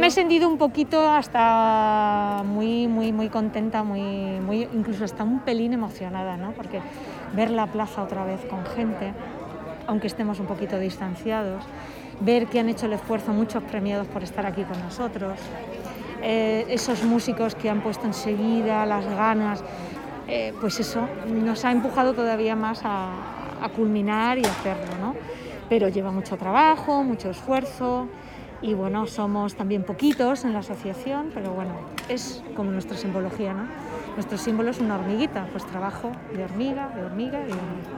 he sentido un poquito hasta muy contenta, incluso hasta un pelín emocionada, ¿no? Porque ver la plaza otra vez con gente, aunque estemos un poquito distanciados, ver que han hecho el esfuerzo muchos premiados por estar aquí con nosotros, esos músicos que han puesto enseguida las ganas, pues eso nos ha empujado todavía más a culminar y hacerlo, ¿no? Pero lleva mucho trabajo, mucho esfuerzo y bueno, somos también poquitos en la asociación, pero bueno, es como nuestra simbología, ¿no? Nuestro símbolo es una hormiguita, pues trabajo de hormiga, de hormiga y de hormiga.